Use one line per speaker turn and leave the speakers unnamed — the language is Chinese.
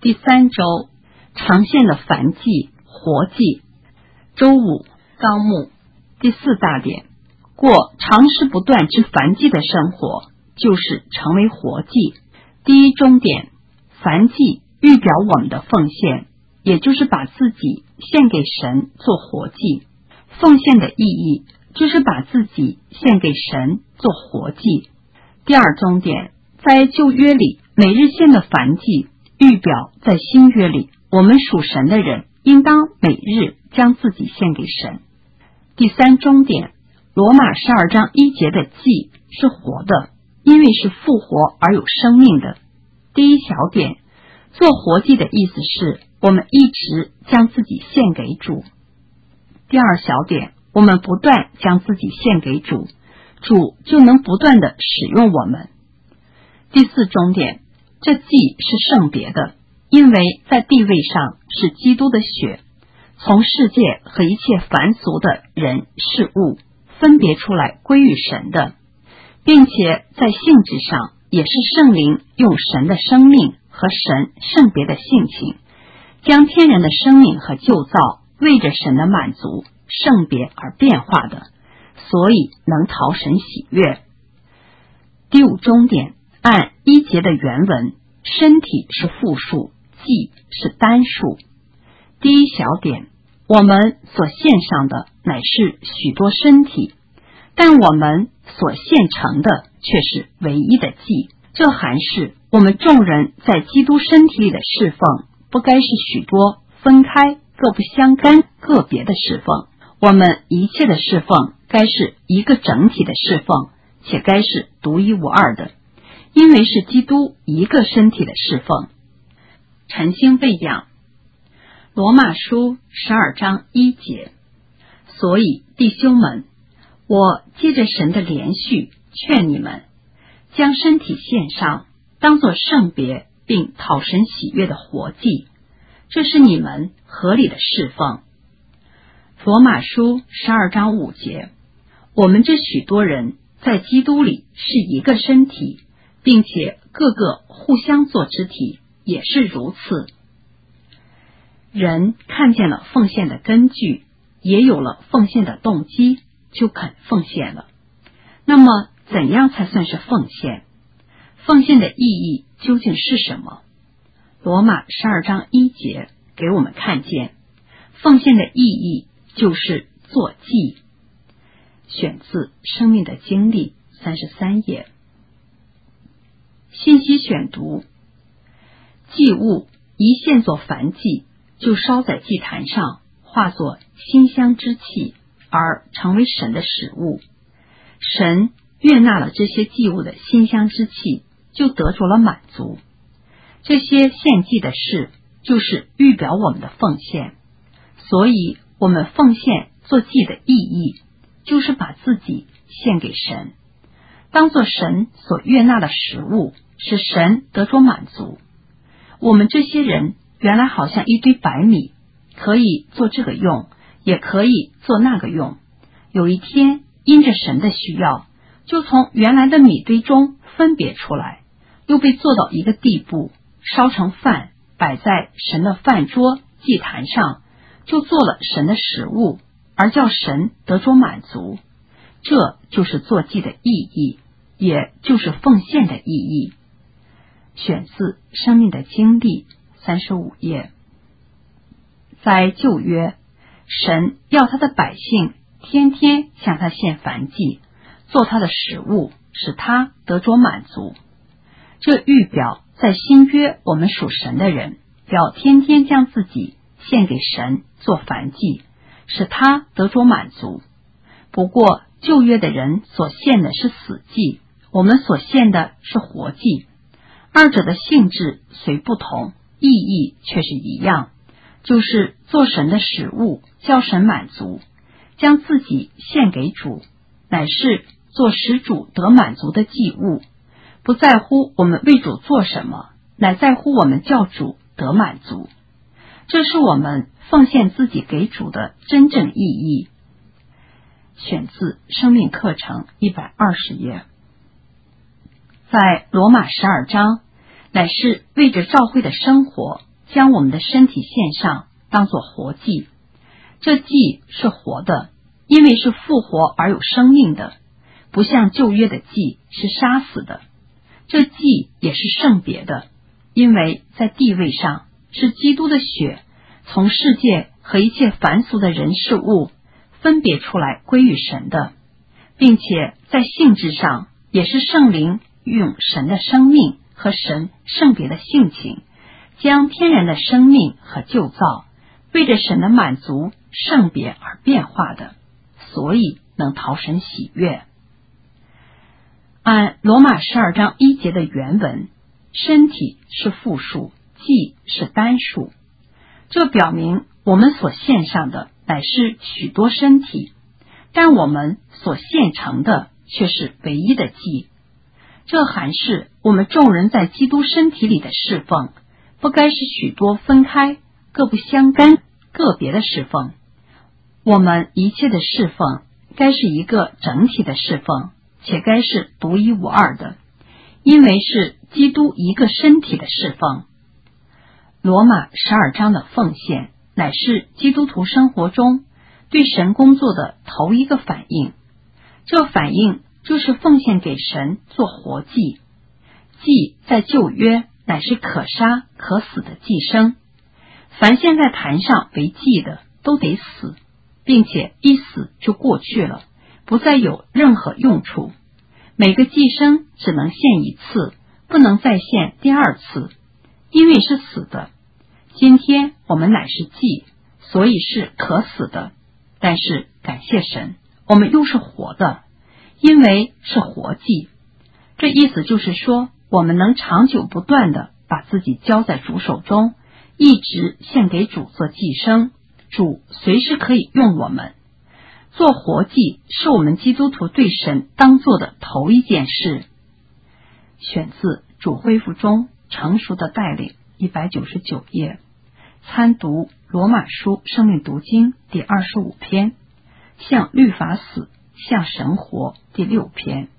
第3周常见的燔祭、活祭。周5纲目第4大点，过长时不断之燔祭的生活，就是成为活祭。第一中点，燔祭预表我们的奉献，也就是把自己献给神做活祭。奉献的意义就是把自己献给神做活祭。第二中点，在旧约里每日献的燔祭，预表在新约里我们属神的人应当每日将自己献给神。第3中点，罗马12章1节的祭是活的，因为是复活而有生命的。第一小点，做活祭的意思是我们一直将自己献给主。第二小点，我们不断将自己献给主，主就能不断的使用我们。第4中点，这祭是圣别的，因为在地位上是基督的血，从世界和一切凡俗的人事物分别出来归于神的，并且在性质上也是圣灵用神的生命和神圣别的性情，将天然的生命和旧造为着神的满足圣别而变化的，所以能讨神喜悦。第5中点，按1节的原文，身体是复数，祭是单数。第一小点，我们所献上的乃是许多身体，但我们所献成的却是唯一的祭。这还是我们众人在基督身体里的侍奉，不该是许多分开各不相干个别的侍奉，我们一切的侍奉该是一个整体的侍奉，且该是独一无二的，因为是基督一个身体的侍奉。晨星喂养，罗马书12章1节，所以弟兄们，我借着神的连续劝你们，将身体献上，当作圣别并讨神喜悦的活祭，这是你们合理的侍奉。罗马书12章5节，我们这许多人在基督里是一个身体，并且各个互相做肢体，也是如此。人看见了奉献的根据，也有了奉献的动机，就肯奉献了。那么怎样才算是奉献？奉献的意义究竟是什么？罗马12章1节给我们看见，奉献的意义就是做祭。选自生命的经历33页。信息选读，祭物一献作燔祭，就烧在祭坛上，化作馨香之气，而成为神的食物。神悦纳了这些祭物的馨香之气，就得着了满足。这些献祭的事就是预表我们的奉献，所以我们奉献做祭的意义就是把自己献给神，当作神所悦纳的食物，使神得着满足。我们这些人原来好像一堆白米，可以做这个用，也可以做那个用。有一天因着神的需要，就从原来的米堆中分别出来，又被做到一个地步，烧成饭，摆在神的饭桌祭坛上，就做了神的食物，而叫神得着满足。这就是做祭的意义，也就是奉献的意义。选自生命的经历35页。在旧约，神要他的百姓天天向他献燔祭，做他的食物，使他得着满足。这预表在新约我们属神的人要天天将自己献给神做燔祭，使他得着满足。不过旧约的人所献的是死祭，我们所献的是活祭，二者的性质虽不同，意义却是一样，就是做神的食物，叫神满足，将自己献给主，乃是做使主得满足的祭物。不在乎我们为主做什么，乃在乎我们叫主得满足。这是我们奉献自己给主的真正意义。选自生命课程120页。在罗马12章，乃是为着教会的生活将我们的身体献上，当作活祭。这祭是活的，因为是复活而有生命的，不像旧约的祭是杀死的。这祭也是圣别的，因为在地位上是基督的血从世界和一切凡俗的人事物分别出来归于神的，并且在性质上也是圣灵用神的生命和神圣别的性情，将天然的生命和旧造为着神的满足圣别而变化的，所以能讨神喜悦。按罗马12章1节的原文，身体是复数，祭是单数，这表明我们所献上的乃是许多身体，但我们所献成的却是唯一的祭。这含是我们众人在基督身体里的侍奉，不该是许多分开、各不相干、个别的侍奉。我们一切的侍奉该是一个整体的侍奉，且该是独一无二的，因为是基督一个身体的侍奉。罗马12章的奉献乃是基督徒生活中对神工作的头一个反应，这反应就是奉献给神做活祭。祭在旧约乃是可杀可死的祭牲，凡献在坛上为祭的都得死，并且一死就过去了，不再有任何用处。每个祭牲只能献一次，不能再献第二次，因为是死的。今天我们乃是祭，所以是可死的，但是感谢神，我们又是活的，因为是活祭。这意思就是说，我们能长久不断的把自己交在主手中，一直献给主做祭牲，主随时可以用我们。做活祭是我们基督徒对神当做的头一件事。选自主恢复中成熟的带领199页，参读罗马书生命读经第25篇，向律法死，向神活第6篇。